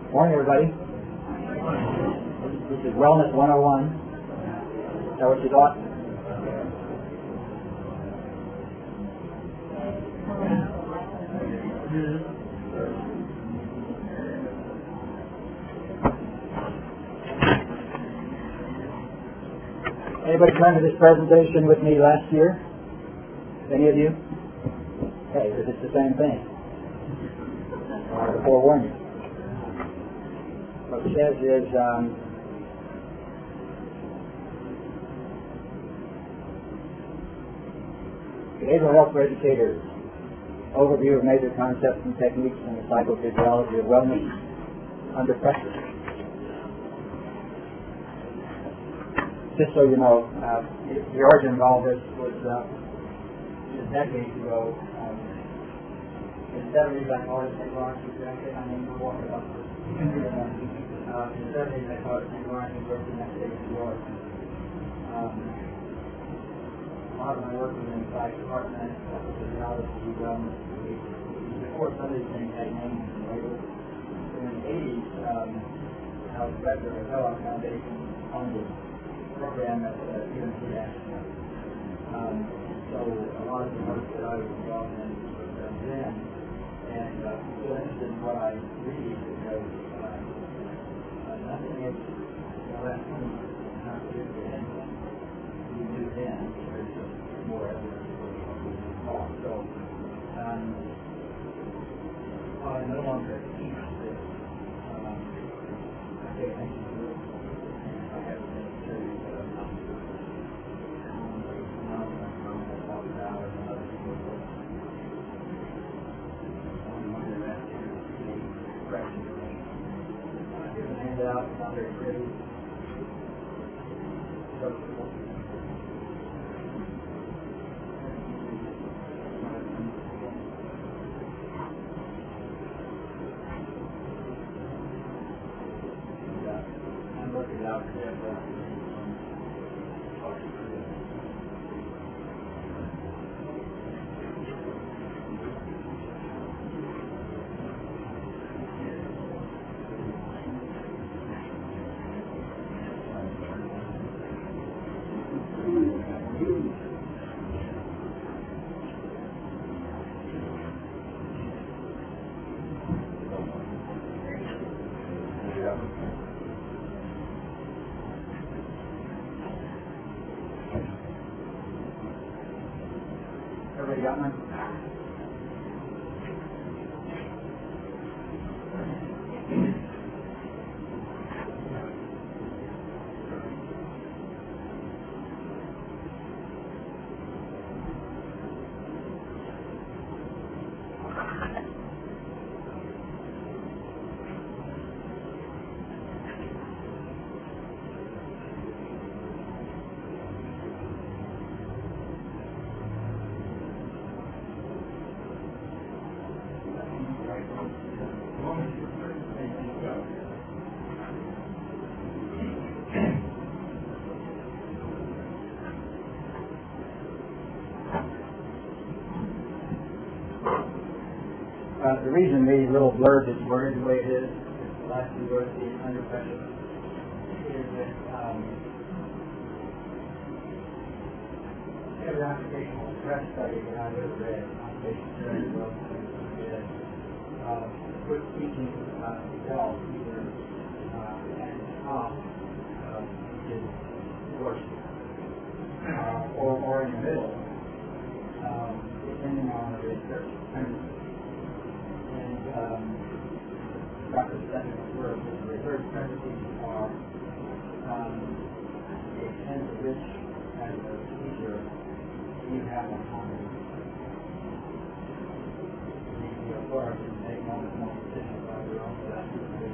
Morning, everybody. This is Wellness 101. Is that what you thought? Anybody come to this presentation with me last year? Any of you? Okay, because it's the same thing. I want to forewarn you. What it says is, behavioral health for educators. Overview of major concepts and techniques in the psychophysiology of wellness under pressure. Just so you know, the origin of all this was decades ago. In the 70s, I called it St. Lawrence University. I mean, we're walking up to in the 70s, I called it St. Lawrence University, next day in New York. A lot of my work was in the psych department, psychophysiology, wellness. Before some of these things had names and labels. In the 80s, I was director of the Kellogg Foundation funded program at UNC Asheville. So a lot of the work that I was involved in was then, and I'm still interested in what I read because nothing is the last 20 years not to do with anything you do then. There's just more evidence for what we talk. So I no longer teach this. I pay attention to it. I have been serious out, not very pretty. I'm looking out there. Everybody got one? The reason the little blurb is worded the way it is, the last two words, the under pressure, is that every occupational stress study that I've ever read, occupational stress, puts teaching itself either at the top, which is worse, or in the middle, depending on the research. Dr. Stephen's work with the research tendencies are the extent to which, as a teacher, you have autonomy. The authority to make more decisions about your own teaching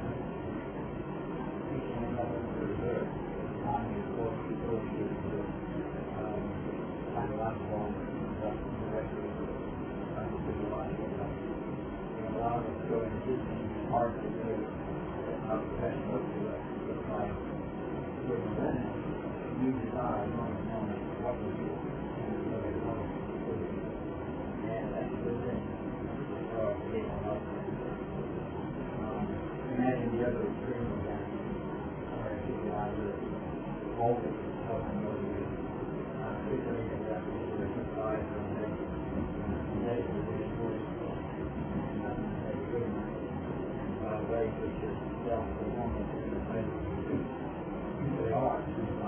and other research. Autonomy is both the ability to psychological and directly physiological stuff. A lot of us go into teaching part of the how professional looks to us. It's like with the limit, you decide what to do and what it wants to do. And that's a good thing for being a health. Imagine the other extreme of that, or actually either voltage of an motor, particularly in that particular side from the negative reinforcement, and good way which is self-performance in the way they are.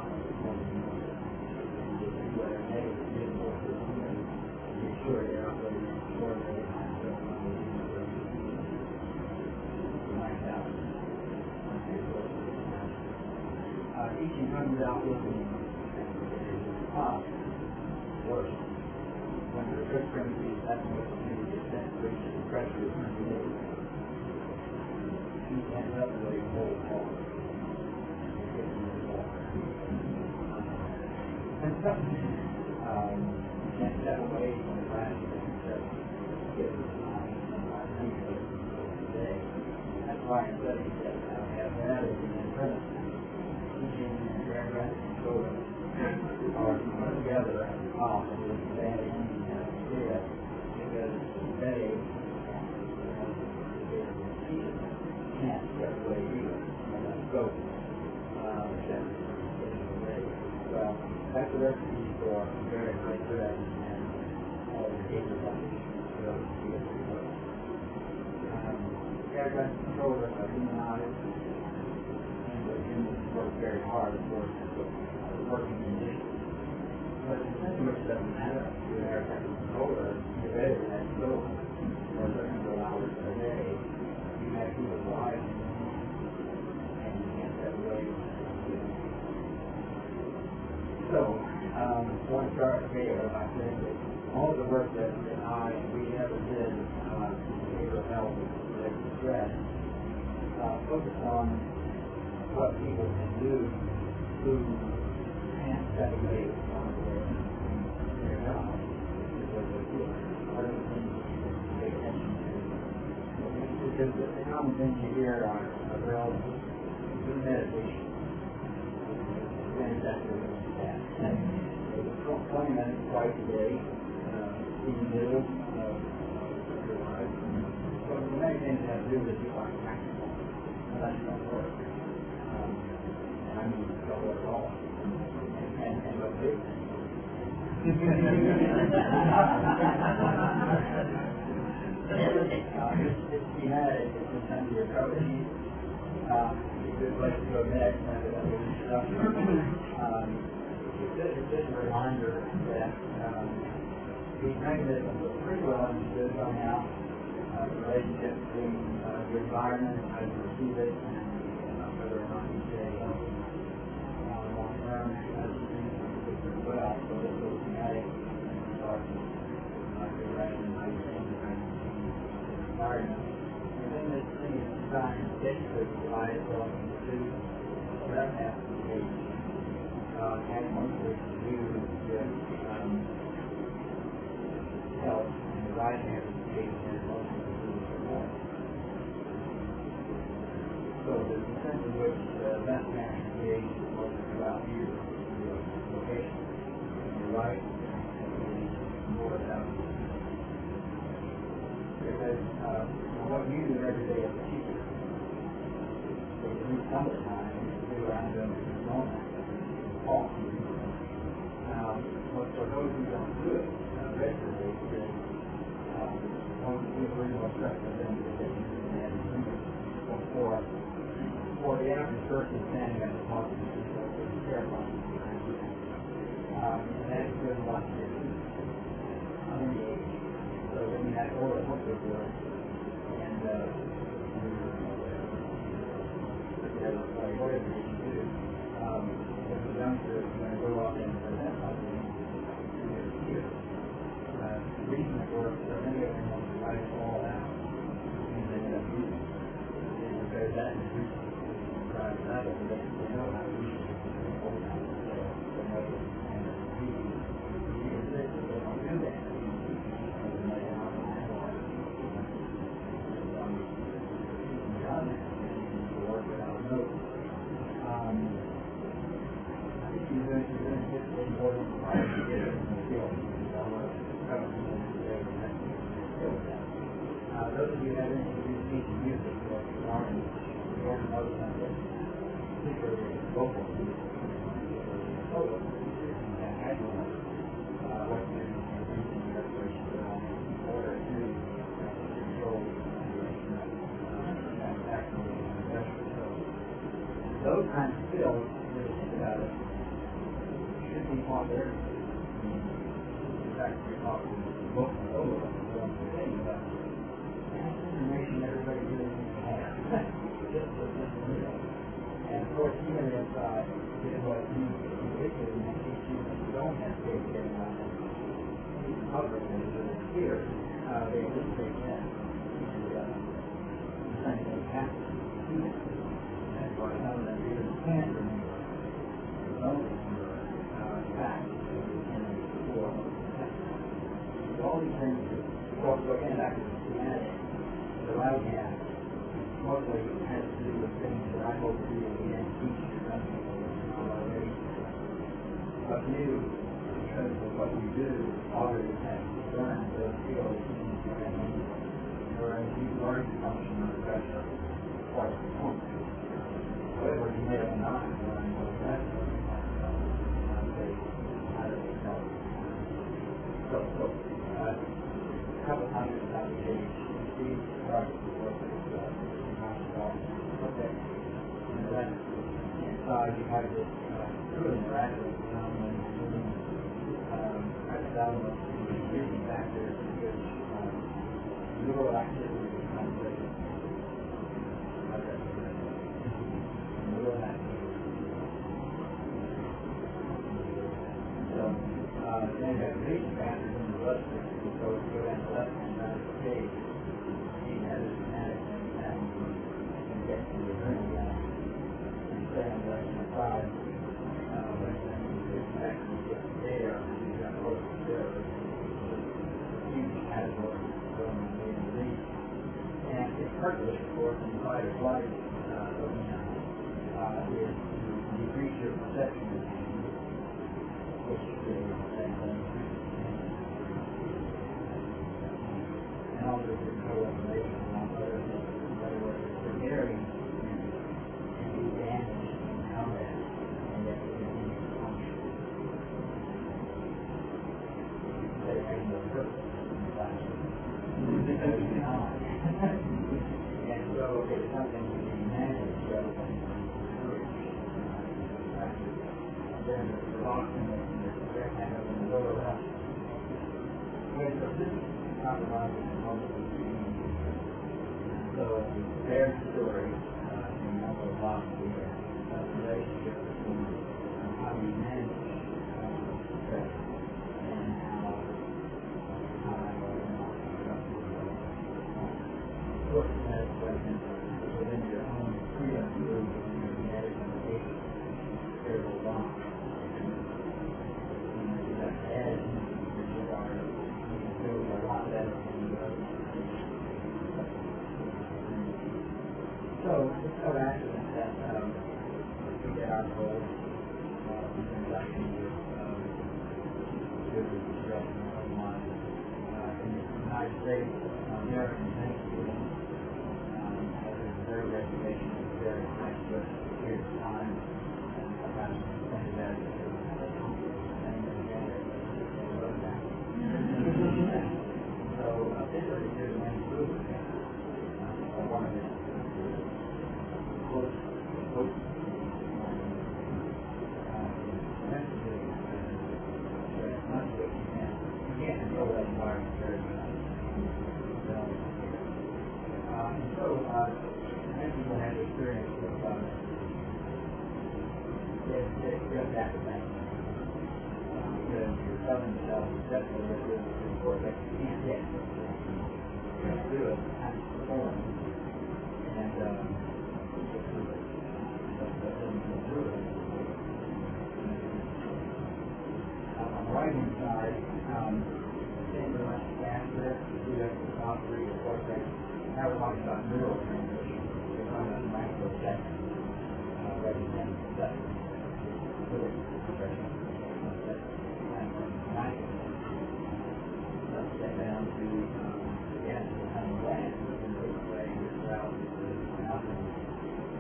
Negative reinforcement, be sure they're operating sure they teaching comes out looking up worse. When the trip premises have no opportunity to set which the pressure is underneath, you can help the whole wall. You can't step away from the glass, you can step today. That's why in studies that have that as an impediment. Teaching and air traffic controller are put together at the top of this bad idea because they can't step away either from that scope. Well, that's the recipe for very high thread and all the data values. Air traffic controllers are humanized. Work very hard, of course, working conditions. But the temperature doesn't matter. You're an air traffic controller, you're better than that scope for a certain number of hours per day. You have people alive and you can't step away from that. So, I want to start here by saying that all the work that we ever did in behavioral health related to stress focused on what people can do who can't step away from their job because they feel what are the things that you can pay attention to. Because the common things you hear are well, do meditation. Then exactly what you that. 20 minutes twice a day, in the middle of your life. So the main thing you have to do is be like practical. That's not work. I mean, don't work at all. And what do? If you had it, it's kind of your coach. It's a good place to go next. It's just a reminder that these mechanisms are pretty well understood by now. The relationship between your environment, how you receive it, and whether or not you stay long term as well. So this is thematic and starts your direction, how you think, your environment. And then this thing is designed basically to provide itself into whatever application has mostly to do with health and the right application has mostly to do with health. So the sense in which that application is mostly about you, your location, your right, is more about you. Because what you do every day as a teacher, so you need some of the time to do around them in the moment. But for those who don't do it regularly, then one is really more stress for them to get using that for the average person standing at the top of the people, it's terrifying. And that is really what it is on any age. So when you have all the work to do it, and whatever you do, as a youngster is going to go off and present something here. The reason it works so many of them want to write it all out and they end up using it is because that reduces the private level so they know how to use it and hold out the sales for another and you can say that they don't do that. And they have to analyze it. To work without a note. You're going to get the important part to get it in the field. Those of you who have introduced teaching music or learning, again, another something, particularly local, total, and annual, what you do in reaching the restoration in order to control manufacturing and industrial. So those kinds of skills, when you think about it, should be taught there. In fact, we're talking both and over one thing, but that's information everybody really needs to have. just real. And of course, even if given what you indicated in that case, you don't have to get public and here, they just take that. And saying they have to do it. That's why some of them even can't remember facts or all these things, of course, again, back to the schematic, the right hand, mostly has to do with things that I hope to again teach your country already. But you, because of what you do, already have learned those skills, whereas you learn to function under pressure quite a point. However, you may have not learned those lessons. So, a couple of times about the page, you see starts to work with okay. And the left side, you have this truly miraculous phenomenon including hypothalamus increasing factors in which neural activity is translated. Neural activity. So, then you have vision factors in the left side, so if you go down the left-hand side of the page, you have the schematic and get to the journey and stay on the left-hand side. But then you actually get there, you've got most of there, huge category going on in the lead. And its purpose, of course, in fight or flight arena is to decrease your perception of pain, which is the same thing. And also to control information among other things. In other words, the daring can be damaged in combat and yet it continues to function. Instead of having no purpose in the classroom. Because you cannot. And so it's something to be managed rather than encouraged. Then the boxing and the backhand and the lower left. So this is compromising the moment of the so their story in the philosophy of relationship between how we manage stress and how of course that question within your own freedom to move within your genetic limitation there will bond. And you have to add which are a lot better than the other. So, it's no accident that we get our goals in conjunction with stress in our own lives. In the United States, American Thanksgiving has a very reputation of very nice period of time. And sometimes think of that as so this particular main group one of the close messages much that you can't control that environment very much. And so many people have experience with just that thing. Because you're telling yourself successfully that this is important that you can't get. You have to do it, you have to perform. And get through it. But then you can do it. On the right hand side, things are much faster. You have the top three or four things. Now we're talking about neural transmission. We're talking about microseconds rather than seconds. Let's get down to again, the kind of land in this way, this route is nothing.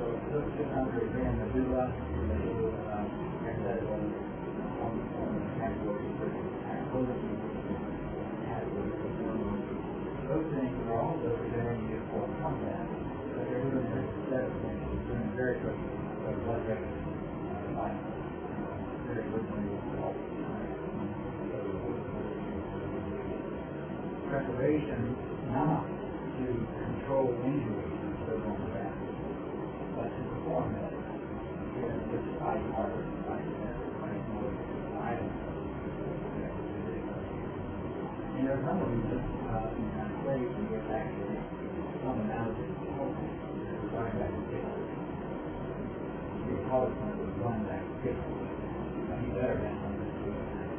this country is in Missoula, they do hypothetical categories for acquisition categories. Those things are also preparing you for combat. But they're doing this set of things. They're doing very quick blood pressure, very quickly. Preparation not to control injuries so long back, but to perform that. Which fight harder, fight better, fight more violent. And there are some reasons in the United States you get actually some analysis of holding going back to kickers. You call it one of those going back to kickers. You better have something to do with that.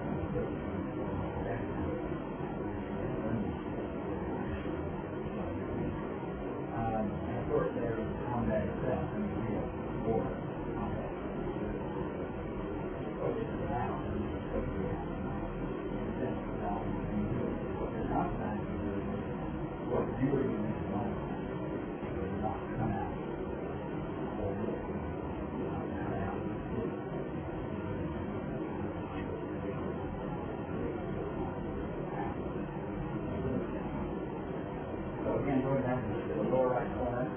And of course there is combat itself in the real war combat. Focus is out and you focus is out. What you're not trying to do is what you are doing at the moment. You're not come out. So again, going back to the lower right corner,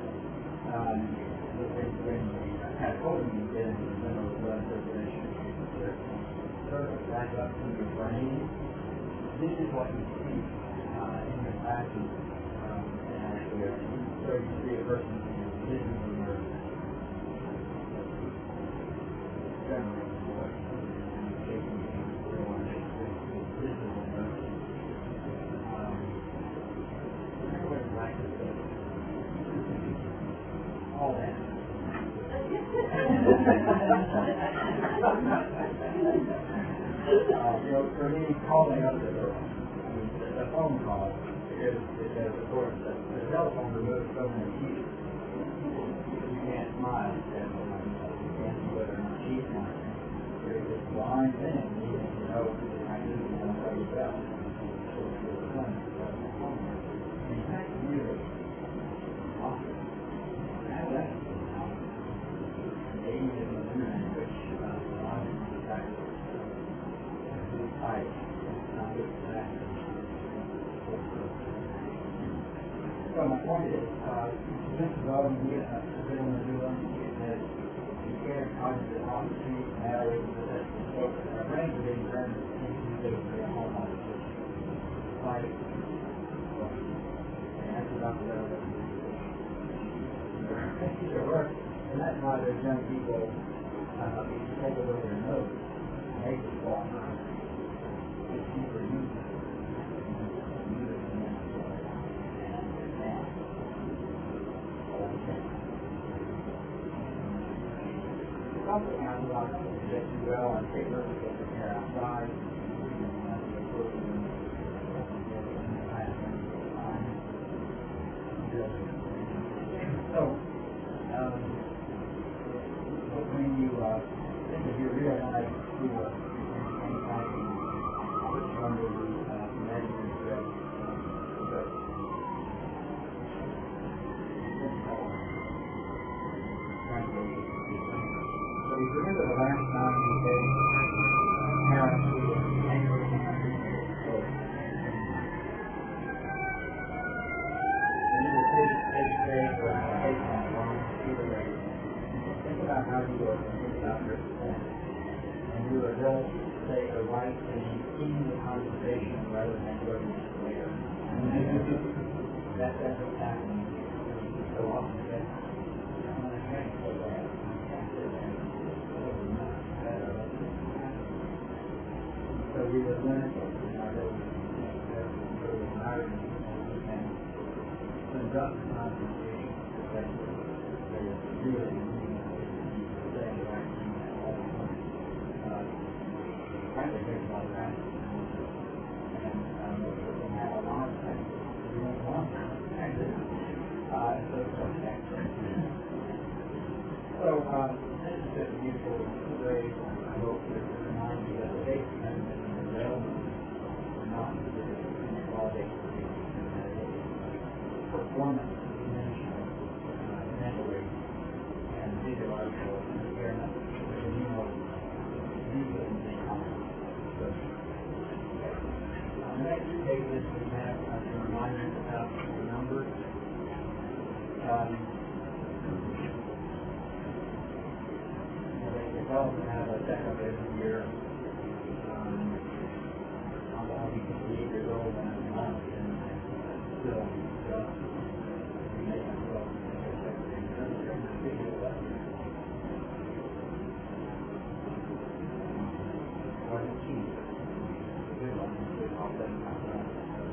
when had holding you get into the middle of blood circulation, circle back up to your brain. This is what you see in your practice. And actually, so you see a person who's vision of nerve. Generally, what shaking all that. For me, calling up the phone call is of course, the telephone removes so many keys. You can't smile. You can't see whether or not she's smiling. There's this blind thing. You know, I do want to tell you about. So it's the phone. In fact, really awesome. Now that's in which so my point is, this is all you get a bit on the new one. It has inherent cognitive opportunities, matters, so a range of things are basically a whole lot of fight. And that's about the level of and that's why there's young people take a look at their nose and make it fall out. It's super useful. It's also kind of like that you well and take a look at the hair outside. So, when you think of your real life to any kind of which under the imaginary threat, so if you remember the last time you said parents who were angry and think about how you are think about your performance. And you are just say the right thing in the conversation rather than going later. That's what's happening so often. I can't say that. So we would learn conduct the conversation really saying the right thing at all times. Frankly, there's a lot of practice. And we have a lot of practice. We don't want practice. So this is just a beautiful way, I hope, to remind you that the basic mechanism of development are not involving performance dimension mentally and they also have a checkup every year. I'll be 58 years old in a month, and still make myself or the cheese. Good one. I'll bet myself.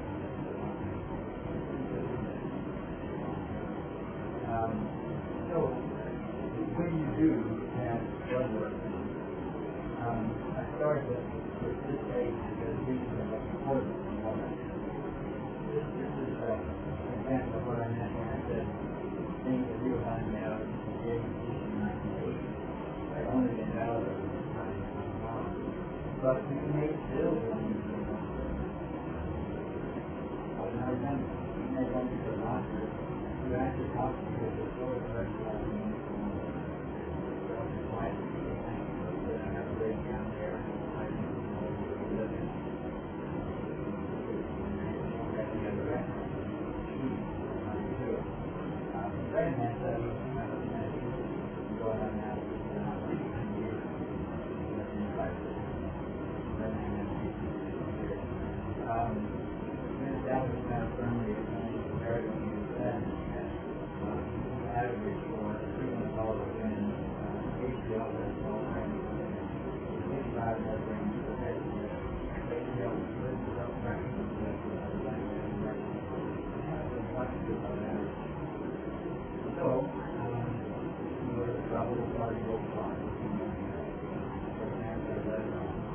So, when you do have blood work, I started with this page because these are what's important in what I do. This is an example of what I meant when I said things that we were finding out in the 1980s are only been validated. But we may still I remember, you may go to the doctor, you actually talk to the soil director of the wife, I have a break down there, I live in the other end. Very nice that we go ahead and have that was kind of firmly compared to what you said. Average for treatment follows in HDL cholesterol range, 65 milligrams per day. HDL is self-correction of the So, with a trouble starting to go far. For example, that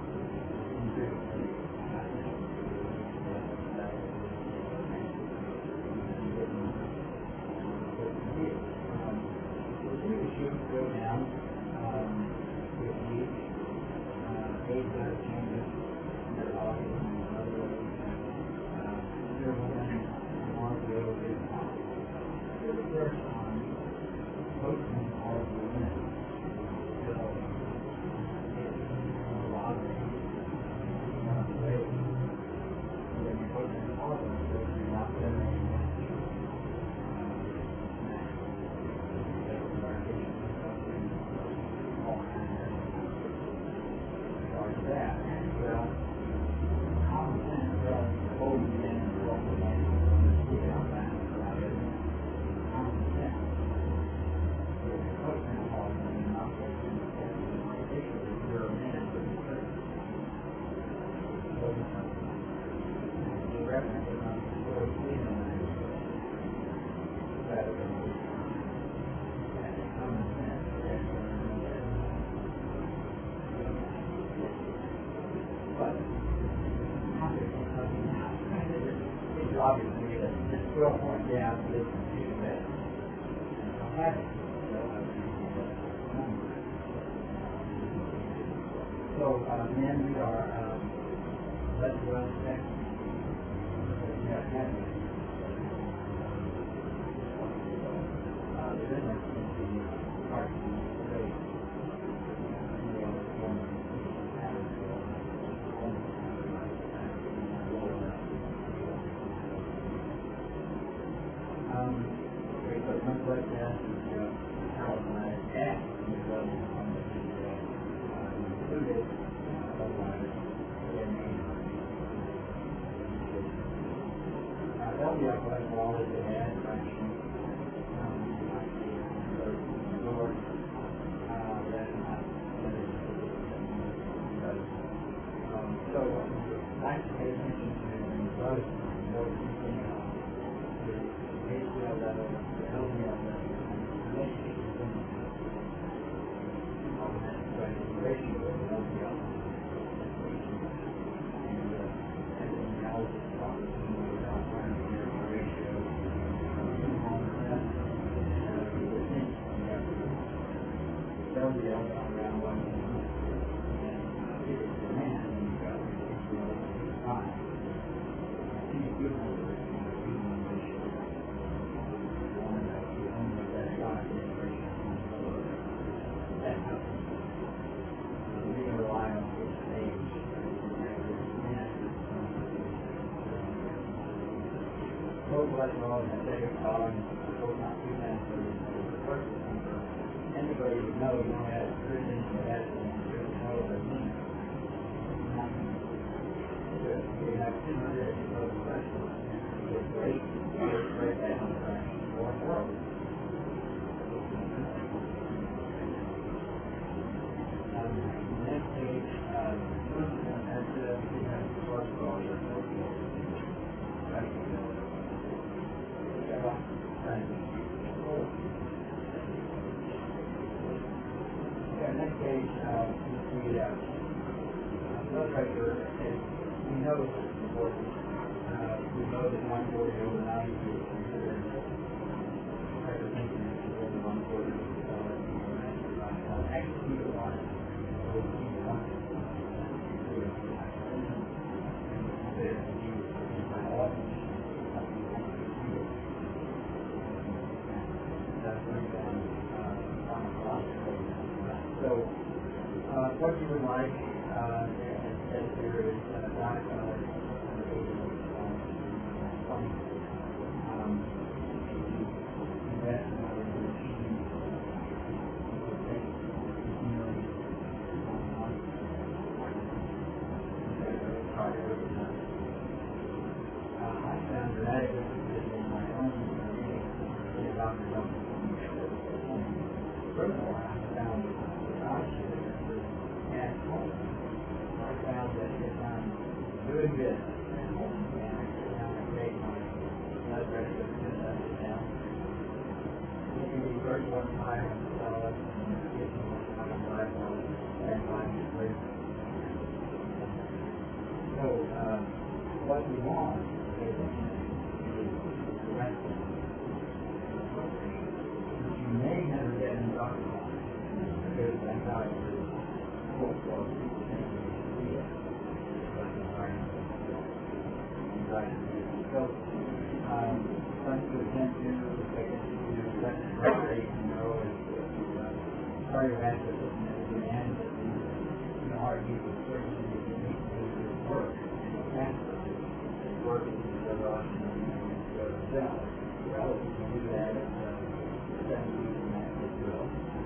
go down with age, does changes in their body in other ways. There will then want to be able to the research on protein all the women. So it's a lot of ways. So when you protein all of them, you're not getting that. Well, common sense does hold you in and what we can get out that about it. Common sense. So if you're putting in all of them and not taking the test, particularly if you're a man with a certain the reference is not so clean on that. Rather than common sense. But it's obviously that this 12-point gap is too bad. So men, we are less well protected. We have habits. The difference in the heart rate. So one blood test is alkaline gas in the blood included, otherwise LDL cholesterol is a bad fraction. So I like to pay attention to the blood more than anything else. The HDL level, the LDL level, the relationship between the ratio of the LDL and everything else is probably without trying to get a ratio on that. LDL around 1 and if it's a man, then you've got HDL 5. He's good for it. Low blood cholesterol and acidic following both not too sensitive to the first number. Anybody would know you don't have nutrition or medicine and really know what it means. You have 200 low cholesterol. It's great. It's great that on the world. Next page, next page, blood pressure, we know it's important. We know that 140 over 90 is considered hypertension over 140. Actually, you want it. So, what you would like, as there is diet doing good. So, what we want is rest. You may never get in doctor's office because that's how it is. So, something to attend to, rate, cardiovascular system and the heartbeat is certainly needs to work faster. Work is the rush and the cell. Well, if you can do that at 7 weeks and that is well.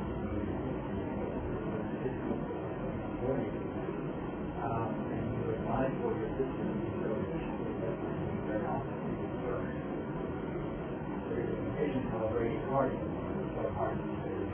And you would monitor your system so efficiently that you can very often work. There's a condition called bradycardia, so heart disease.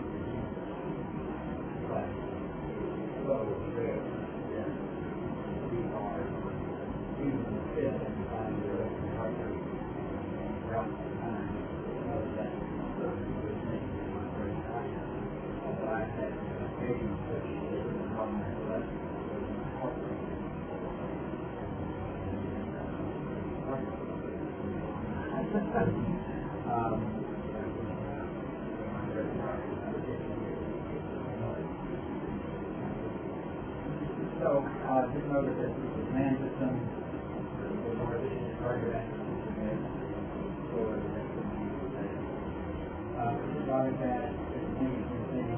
But so rare that we are even fit and find the heart rate throughout the time. That certainly would make it my very high. Although I had patients such as the problem of heart rate. So, just notice that the command system, the more efficient cardiovascular system is, so the rest of the regarding that, it's the same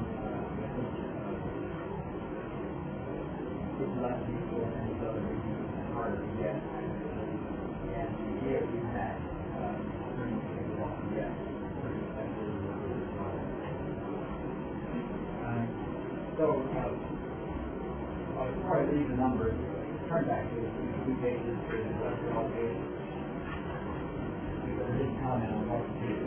it's less useful than these other reasons and harder to get. And the idea we had during the case of yes, very effective. So, before I leave the numbers, turn back to the two pages for the cholesterol page, because I didn't comment on what to do.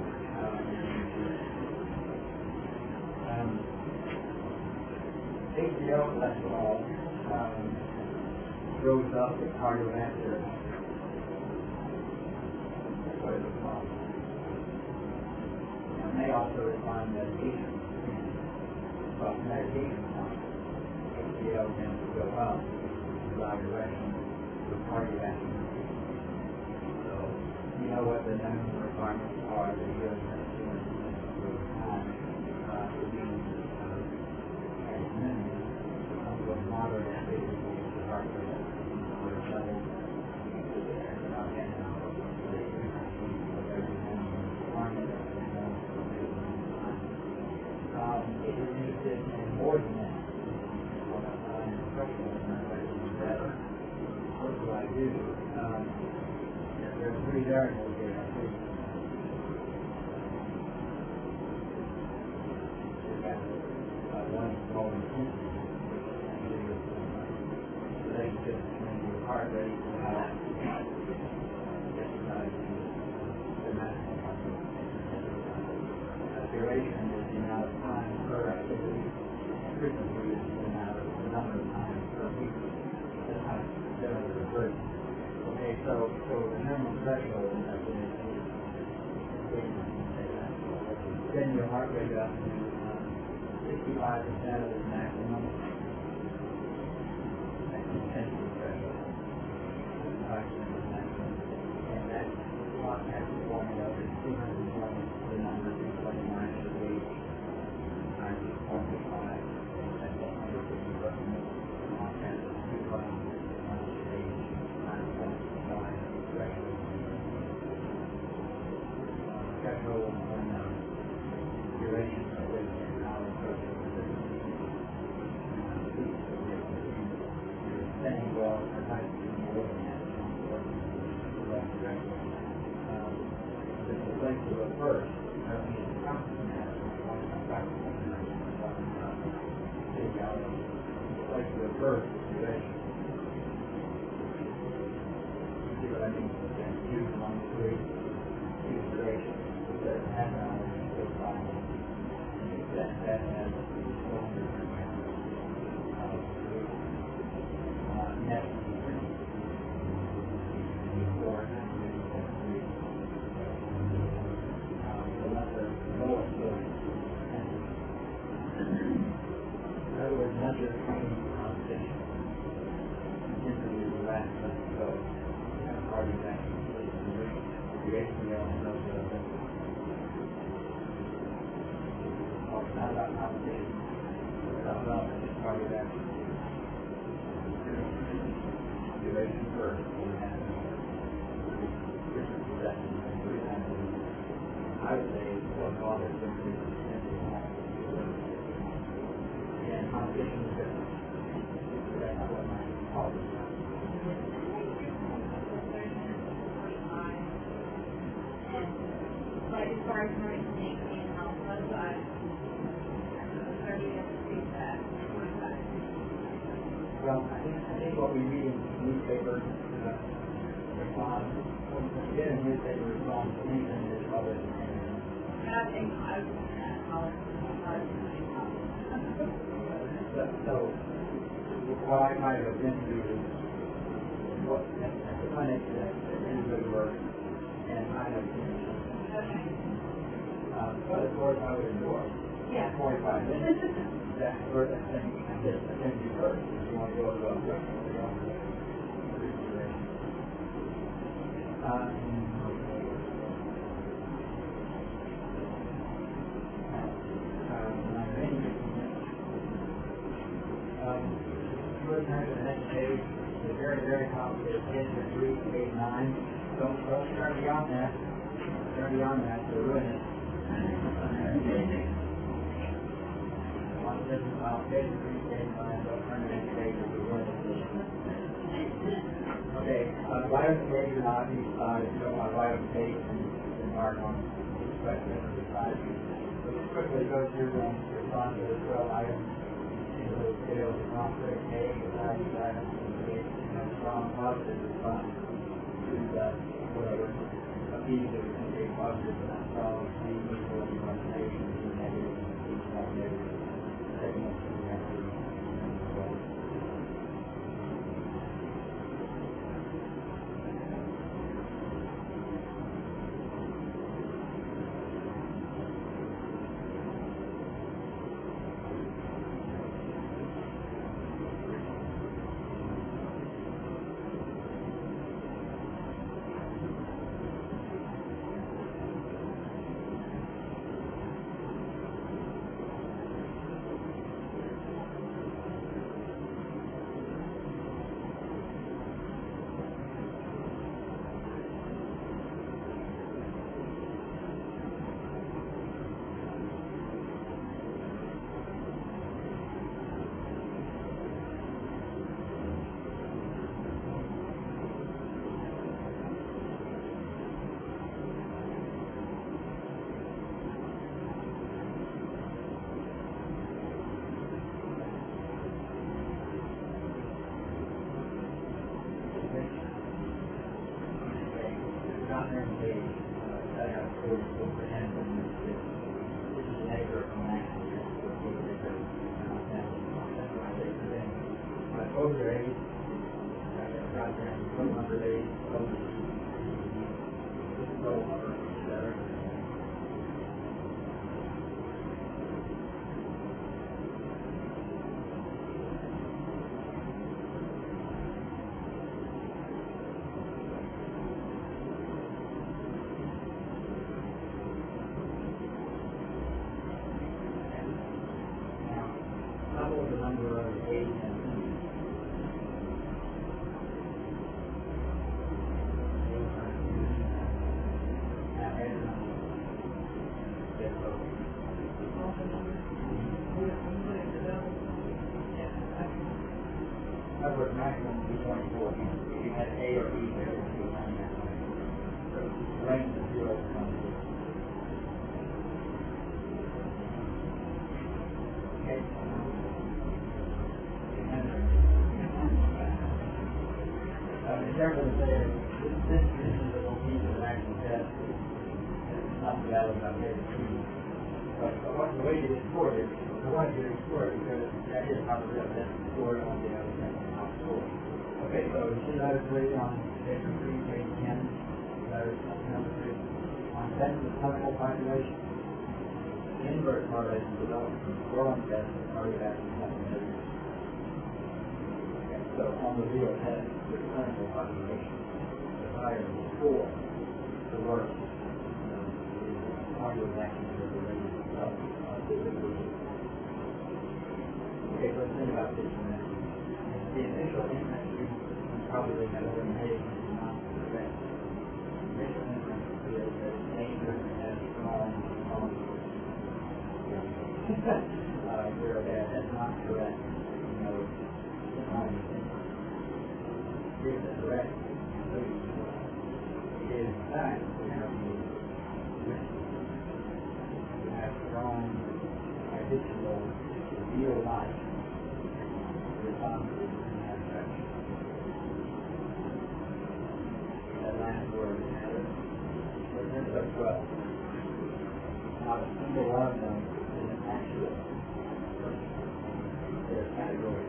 HDL cholesterol goes up with cardiovascular. That's what it's called. And they also respond to medication. But medication HDL tends to go up in the right direction with cardiovascular. So, you know what the minimum requirements are that you have to do over time to be at its minimum. With moderate activity to heart rate or level not getting out of the requirement it reduces and more than that. What do I do? There are three variables here. duration is the amount of time per activity, and frequency is the number of times per week. That's how it's generally referred to. Okay, so the minimum threshold is then your heart rate up to 65% of the maximum intensity threshold. 65% of the maximum. And that clock has the formula is 220 the number 220 minus the weight times 0.5. That's 150 percent. The clock has 220 minus the weight times 0.5 threshold. Threshold on duration of which an hour approaches saying, well, I might be more than that. The place to go first, I don't need to constant that. The place to go first is duration. See what I mean? Use 1, 3, use duration. Instead of half an hour, it's 5. That has 400 net in other words, not just training competition. Intensity will last us to go. Cardiovascular the HDL and those other things. It's not about competition. It's about development of cardiovascular. Duration first. I would say what's all this increase in intensity. And competition is different. That's not what my policy is. Like as far as trying to maintain health, that's why 30 minutes to do that. Well, I think what we read in newspapers response, when we get a newspaper response to anything that's published. And I think I was looking at college. So what I might have been to is what at the clinic that is good work and kind of but of course I would endorse 45 minutes. That's where that thing can be first. If you want to go to a return to the next page. It's very, very complicated. Page 3, page 9. Don't turn beyond that. Turn beyond that to ruin it. Once this is page 3, page 9, don't turn to the next page to ruin it. Okay, right on the page or not, each side, if you don't want to write on the page and mark on each question on the side. So just quickly go through and respond to the 12 items. Those scales are not very vague, value items, and strong positive response to whatever appeals that we can take positive and not strong, C equal information, C negative, C not negative, segments, and those are A's. Right there, total number of A's, total number, etc. Double the number of A's and B's. That was maximum 224. If you had A or B there, it would be 9 that way. So range of 0 to 22. Okay. In terms of the this is the piece of action test. It's not valid about there. But the way you score it, I want you to score it because that is how the real test is scored on the other test. Okay, so you see letter 3 on page 3, page 10, letter number 3. On test of clinical population, inverse correlation developed from scoring test of cardiovascular mechanism. Okay, so on the real test, the clinical population, the higher the score, the worse the cardiovascular related physical. Okay, so let's think about this for a minute. The initial inference probably has been made is not correct. The initial inference is that dangerous has strong where that's not correct. You know, it's not is correct. It is in fact we have strong habitual real life responses in that direction. That last word matters. But there's a 12. Not a single one of them is an actual person. They're categories.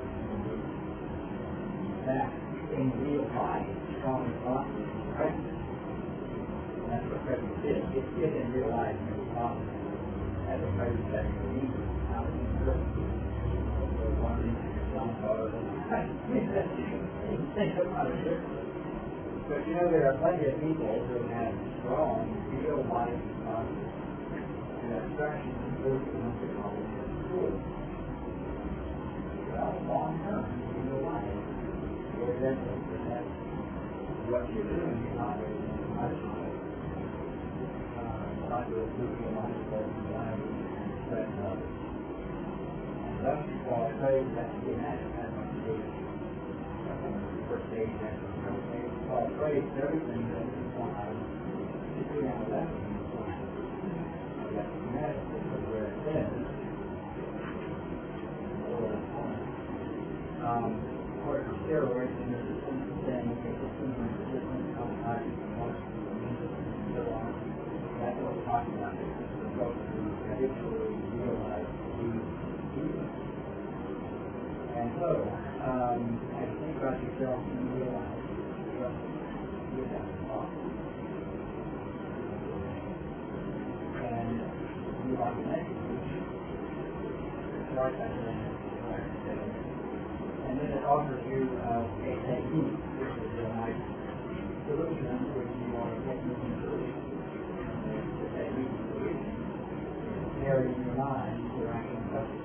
That in real life, strong responses is pregnant. And that's what pregnant is. It's in real life and responses. As a pregnant that you need, not a person. One thing some cars think about it. But you know, there are plenty of people who have strong real life responses to abstraction and those who want to call it school. Well, long term, real life, your evidence that what you're doing is not very much not really moving along the line and spreading others. Thus, while praise has to be an aspect of the first stage and the second stage, while praise everything that is implied, particularly on the left hand side, that's dramatically where it says, for steroids and resistance, then resistance and resistance comes back to the most and so on. That's what we're talking about. We're supposed to habitually realize and so, as you think about yourself, you realize you have a problem. And you want to make it. It's right back then. And then it offers you a technique, which is a nice solution, which you want to take moving through. The technique is carrying your mind to action subject.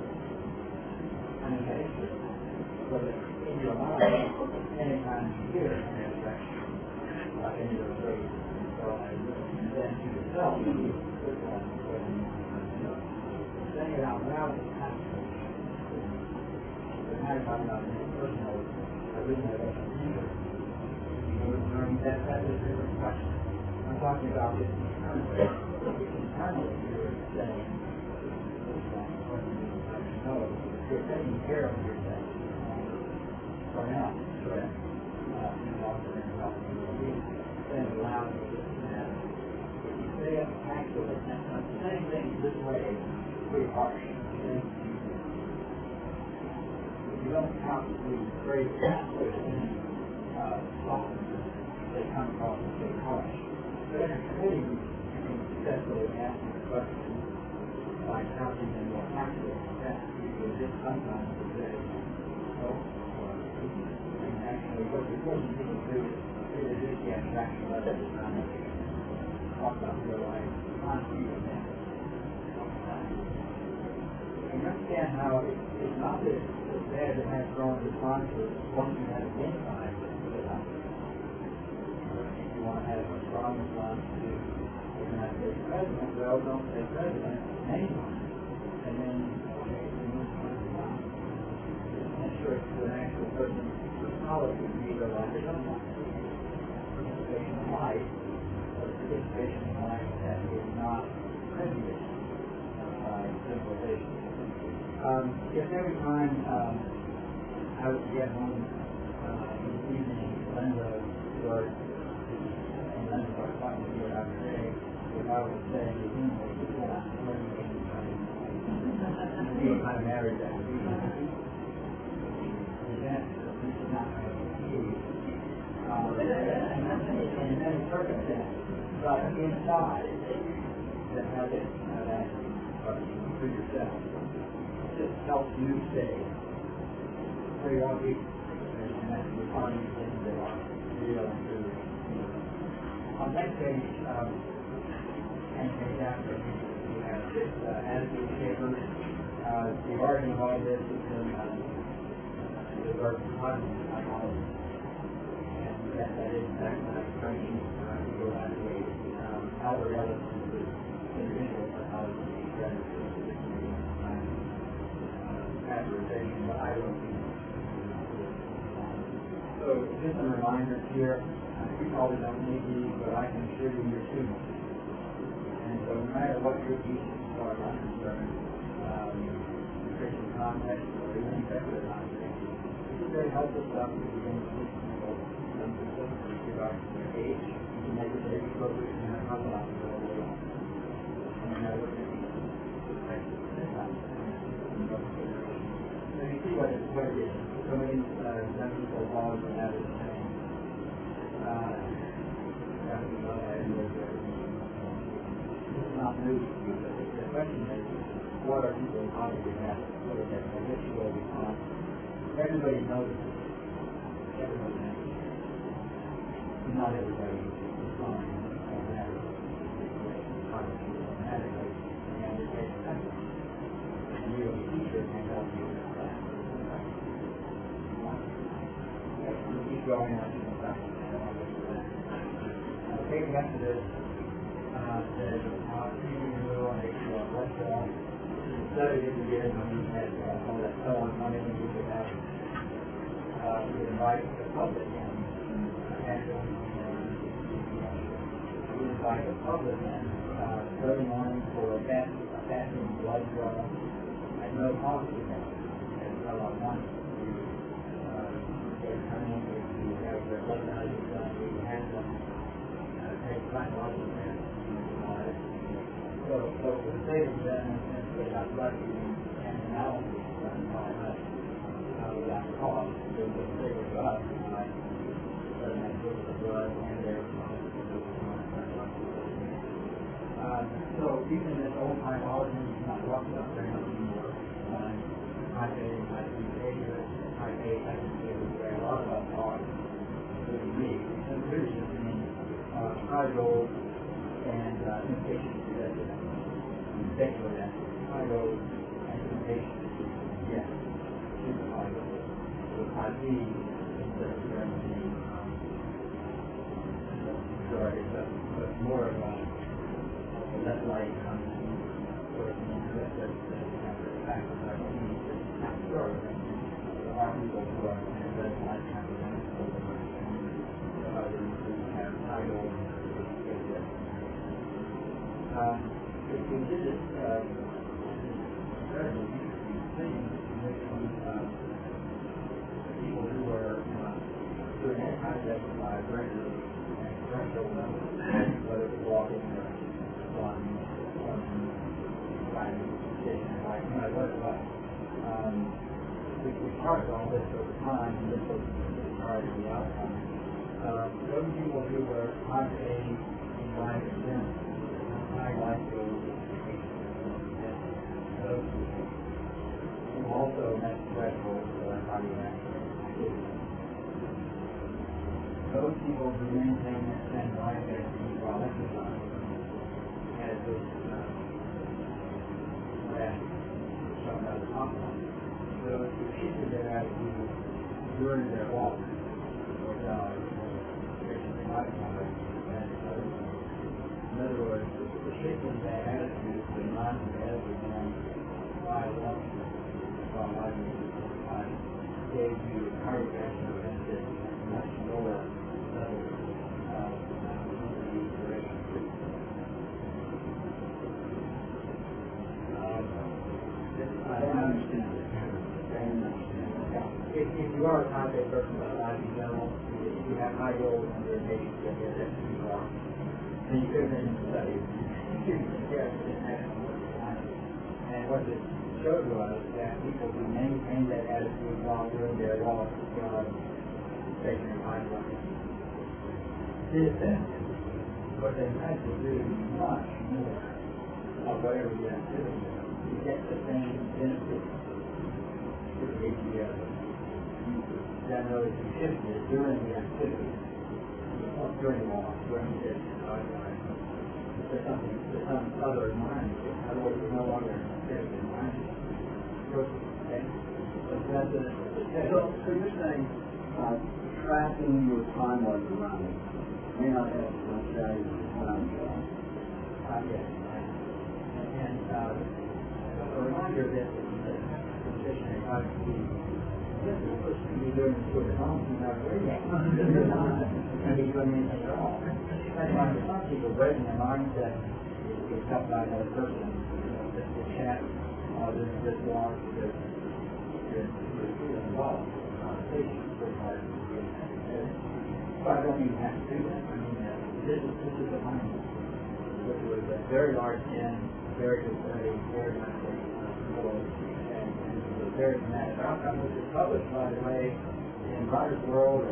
Okay, so that in your mind, anytime you hear an abstraction, like any of those phrases, and then to yourself, you use this one, saying it out loud is passive. But now you're talking about the personal origination here. That is a different question. I'm talking about this internally. Internally, you're saying this one, no. You're taking care of yourself. For now, correct. Then allow you to listen to that. If you say it actually, saying things this way is pretty harsh. If you don't count the great officers they come across as being harsh. But in a committee, you can successfully ask the question by counting them more factual that because just sometimes they say, oh, and actually what the important people do is reduce the abstraction level of time and talk about real life, honesty with them. And you understand how it's not that it's bad to have strong responses once you have identified the topic. If you want to have a strong response to the United States President, well, don't say President, name one. And then, okay, you move on to one. And sure, to an actual person whose policy may go like it or not. Participation in life, or participation in life that is not prejudiced by civilization. If every time I would get home in the evening, Linda was talking to me about today, if I was saying, yeah, I'm kind of married that week. This is not my excuse. In many circumstances, but inside, that has it, that for yourself. Just helps you stay where you want to be, and that's the finding things that are real and true. On that page, and page after, we have this attitude papers. The origin of all this is in the work of cognitive psychology, and that is that expression people evaluate how the relevance to individual psychology is categorization, but I don't think so. Just some reminders here. You probably don't need these, but I can assure you you're students. And so no matter what your teaching as far as I'm concerned, Christian context or even secular context, this is very helpful stuff to begin to teach people some specifics with regard to their age. You can make it very appropriate and have a lot to go along. And no matter what your teaching so you see what it is. So many people laws and that is the same. It's not new to you, but the question is, what are people obviously have? What is their habitual response? Everybody knows it. Everybody knows it. Not everybody responds automatically. And it takes practice. And you as a teacher can help you with that. Keep going on to the practice. Page after this says who on a cholesterol. The study that we did when we had all that so on money, we would have we would invite the public in. We would invite the public in early morning for a fasting blood draw at no cost to them. As well on one, they come in, we have their blood values done, we have them. Take psychological tests and all that. So for the sake of that, and they got lucky and analysis done and all that without cost, so the sake of us, like doesn't have to look at the blood and their so using this old typology, it's not talked about very much anymore. Type A and type B behavior, type A, type B behavior, where a lot of us are, including me, and really just high goals and impatience to get to that. Basically that. High goals and impatience to get to the high goals. So high B instead of guaranteeing but more of a less light sort of interest that factors I don't need to sure there are people who are in less light kind of others who have high goals. If we did this very interesting thing with people who were doing any kind of exercise regularly at threshold level, whether it's walking or running, riding, sitting, biking, no matter what it was. we started all this over time, and this was part of the outcome. Those people who were high age in life events, high life goals, those who also met thresholds for cardiovascular activity. Those people who maintain that same life attitude while exercising had this graph shown by the top one. Those who shifted their attitude during their walk or jog, especially modified and others. In other words, the shifting their attitude to non-competitive and by walking while riding gave you cardiovascular benefit much lower levels of duration. I don't understand this. If you are a type-A person by life in general, if you have high goals and you're maybe that you are, then you could have been studied. And what this showed was that people who maintain that attitude while doing their walk, stationary mind work, did that. But they had to do much more of whatever the activity was to get the same benefit to the ATL. Generally, you shifted during the activity, during the walk, during the exercise. There's some other environment. Otherwise, you're no longer in the environment. Okay? So you're saying tracking your time while you're running may not have much value as time goes. Yes. And a reminder that the stationary life this is supposed to be doing this with the home, you're not really and be doing anything at all. That's why for some people, breaking their mindset is helped by another person. The chat, this walk, you're involved in the conversation. But I don't mean you have to do that. I mean, this is a mindset. Which was a very large end, very good study, very nice and a very dramatic outcome, which is published, by the way, in Writer's World.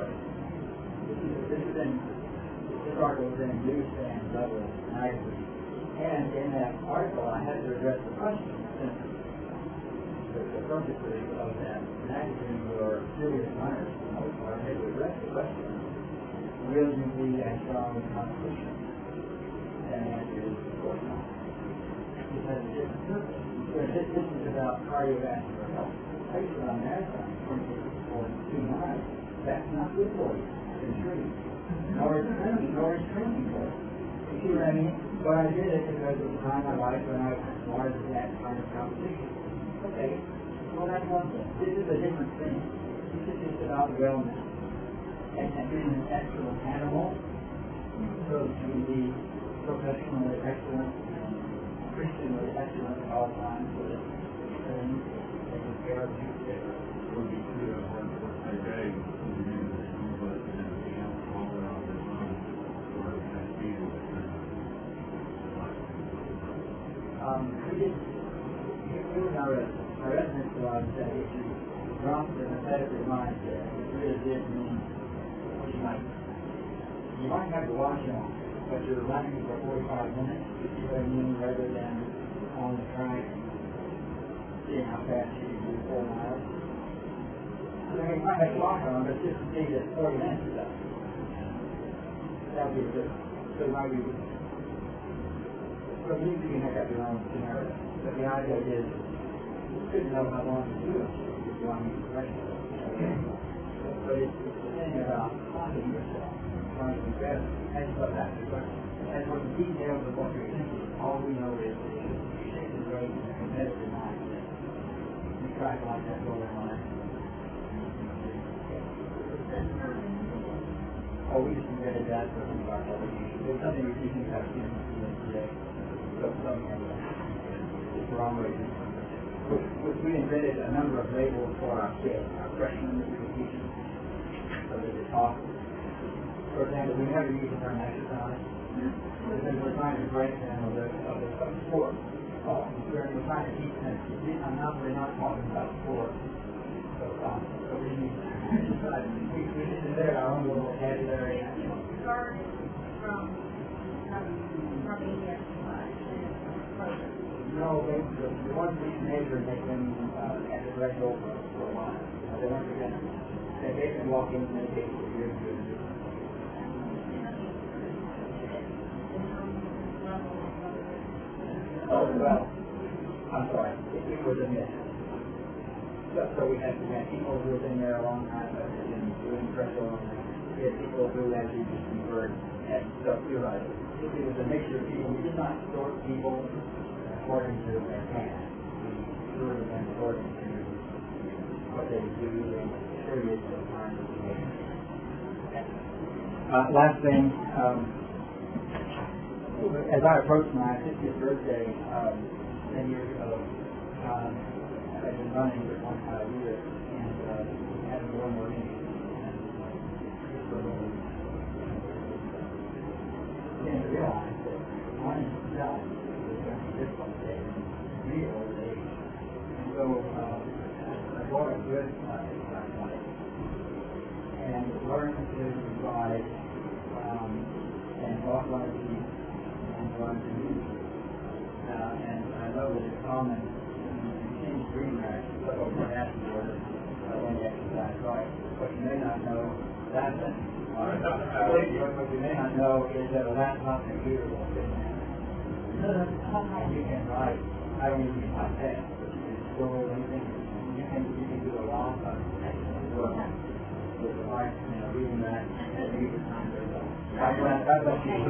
This article was in Newsstand Level magazine. And in that article, I had to address the question, since the subject of that magazine were serious minors, for the most part, I had to address the question, will you be a strong competition? And the answer is, of course not. It has a different purpose. This is about cardiovascular health. I used to run marathons, 2 miles. That's not good for you. It's true. Nor is training for it. You see what I mean? But I did it because it was a time in my life when I wanted that kind of competition. Okay. Well, that's one thing. This is a different thing. This is just about wellness. And being an excellent animal, so to be professionally excellent, Christianly excellent at all times, so that taking care of you. Would be clear on what I gave but anything else all around the time or that feeling Here in our residence lodge that if you drop the repetitive mindset, it really did mean what you might have to watch on, but you're running for 45 minutes, you see what I mean, rather than on the track, seeing how fast you can do 4 miles. I mean, you might have to walk on, but just to see that 40 minutes is up. That would be good. So it might be good. So you can make up your own scenario. But the idea is, you couldn't know how long to do it if you want to be professional. But it's the thing about haunting yourself, trying to be better. And so that's the question. And for the details of what you're thinking, all we know is that you're shaking rate in a competitive mindset. You try to like that lower line. Oh, we just invented that for some of our publications. There's something we're teaching about today. So something it's the wrong way to do it. We invented a number of labels for our kids, our freshmen that we were teaching, so that they talk. For example, we never use the term exercise because we're trying to break them of the sport. We're trying to teach them. We're not talking about sport. So we consider our own little vocabulary. Start from India. No, the ones we measured, they've been at the threshold for a while. They weren't going to, they've been walking meditation for years and years. Oh, well, I'm sorry, it was a myth. So we had people who have been there a long time, but have been doing threshold. We had people who had to just convert, and so you're right. It was a mixture of people. We did not sort people according to their past. We sorted them according to what they do and periods of time of behavior. Last thing, as I approached my 50th birthday 10 years ago, I've been running for 25 years and having one more meeting. I didn't realize that running itself was going to be difficult today, real old age. And so I bought a good exercise bike and learned to ride and bought one of these and learned to use it. And I know that it's common in green rash, but over afterward when you exercise right. What you may not know, what you may not know is that a laptop computer will fit in there. And you can write, I don't even use my pen, but you can store anything. You can do a lot of excellent work with the device, reading that and reading the time very well. God bless you.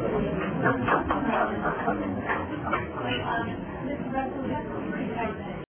This is